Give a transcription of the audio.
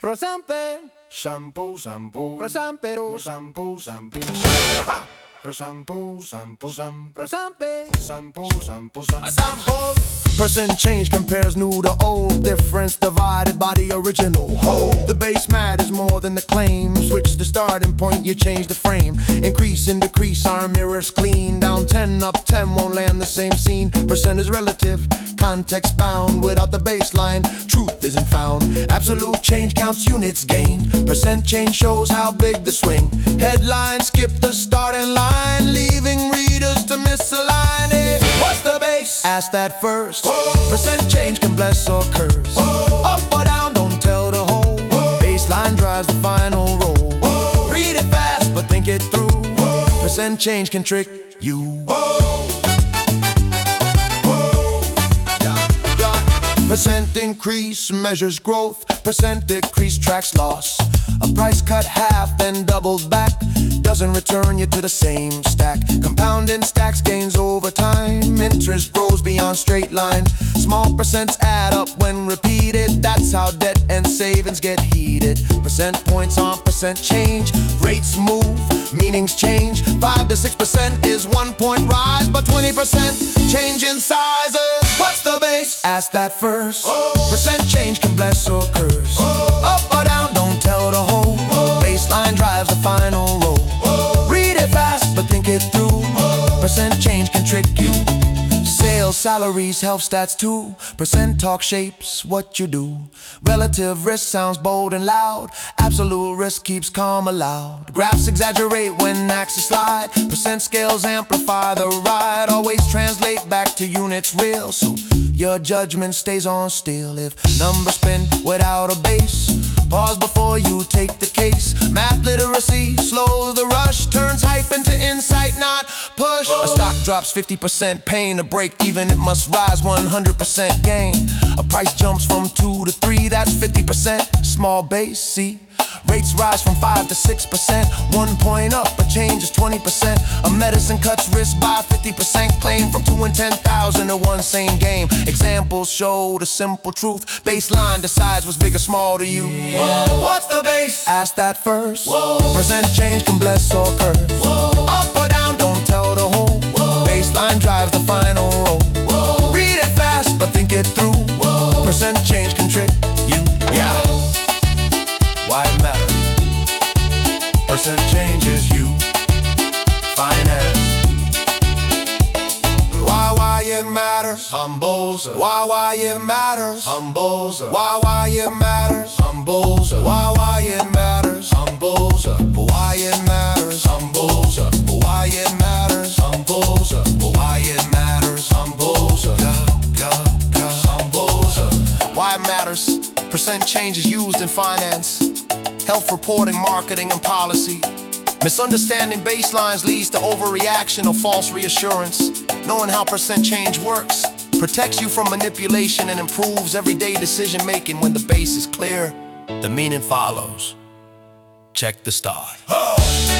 Rosampe, Shampoo, shampoo, Rosampero, shampoo, shampoo, shampoo, shampoo, shampoo, Rosampe, shampoo, shampoo, shampoo. Percent change compares new to old. Difference divided by the original whole. The base matters more than the claim. Switch the starting point, you change the frame. Increase and decrease, our mirrors clean. Down 10, up 10, won't land the same scene. Percent is relative, context bound. Without the baseline, truth isn't found. Absolute change counts units gained. Percent change shows how big the swing. Headline skip the starting line, leaving readers to misalign it. What's the base? Ask that first. Percent change can bless or curse. Up or down, don't tell the whole. Baseline drives the final roll. Read it fast, but think it through. Percent change can trick you. Percent increase measures growth. Percent decrease tracks loss. A price cut half, then doubled back, doesn't return you to the same stack. Compounding stacks gains over time. Interest grows beyond straight line. Small percents add up when repeated. That's how debt and savings get heated. Percent points on percent change. Rates move, meanings change. 5 to 6% is 1 point rise, but 20% change in sizes. What's the base? Ask that first. Percent change can bless or curse. Up or down, don't tell the whole. Baseline drives the final roll. Read it fast, but think it through. Percent change can trick you. Sales, salaries, health stats too. Percent talk shapes what you do. Relative risk sounds bold and loud. Absolute risk keeps calm aloud. Graphs exaggerate when axes slide. Percent scales amplify the ride. Always translate back to units real, so your judgment stays on still. If numbers spin without a base, pause before you take the case. Math literacy slows the rush, turns hype into insight, not push. A stock drops 50%, pain a break even, it must rise 100% gain. A price jumps from 2 to 3, that's 50%. Small base, see? Rates rise from 5 to 6%. 1 point up, a change is 20%. A medicine cuts risk by 50%. Claim from 2 and 10,000 to one same game. Examples show the simple truth. Baseline decides what's big or small to you. What's the base? Ask that first. Percent change can bless or curse. Up or down, don't tell the whole. Baseline drives the final roll. Read it fast, but think it through. Percent change can trick you. Yeah. Why it matter? Percent change is you. Finance. Why it matters? Humbles. Why it matters? Humbles. Why it matters? Humbles. Why it matters? Humbles. Why it matters? Humbles. Why it matters? Humbles. Why it matters? Humbles. Humbles. Why it matters? Percent change is used in finance, health reporting, marketing, and policy. Misunderstanding baselines leads to overreaction or false reassurance. Knowing how percent change works protects you from manipulation and improves everyday decision making. When the base is clear, the meaning follows. Check the start.